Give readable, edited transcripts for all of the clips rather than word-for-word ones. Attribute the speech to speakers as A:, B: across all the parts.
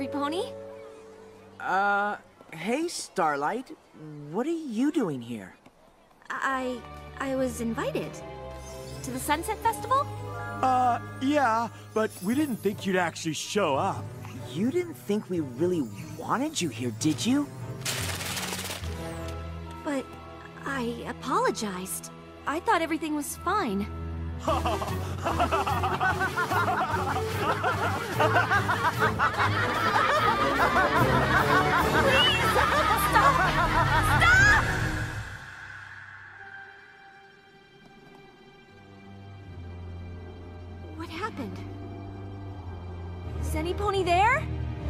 A: Every Pony?
B: Hey, Starlight. What are you doing here?
A: I was invited. To the Sunset Festival?
C: Yeah, but we didn't think you'd actually show up.
B: You didn't think we really wanted you here, did you?
A: But I apologized. I thought everything was fine. Please! Stop! Stop! What happened? Is any pony there?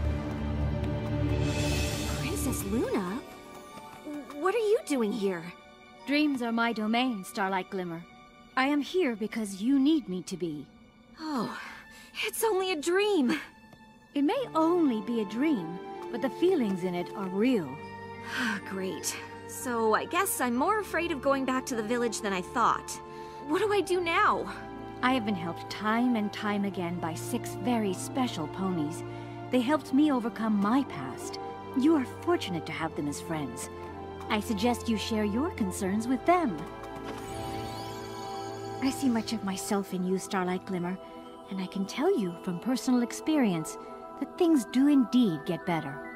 A: Princess Luna? What are you doing here?
D: Dreams are my domain, Starlight Glimmer. I am here because you need me to be.
A: Oh, it's only a dream.
D: It may only be a dream, but the feelings in it are real.
A: Great. So I guess I'm more afraid of going back to the village than I thought. What do I do now?
D: I have been helped time and time again by 6 very special ponies. They helped me overcome my past. You are fortunate to have them as friends. I suggest you share your concerns with them. I see much of myself in you, Starlight Glimmer, and I can tell you from personal experience that things do indeed get better.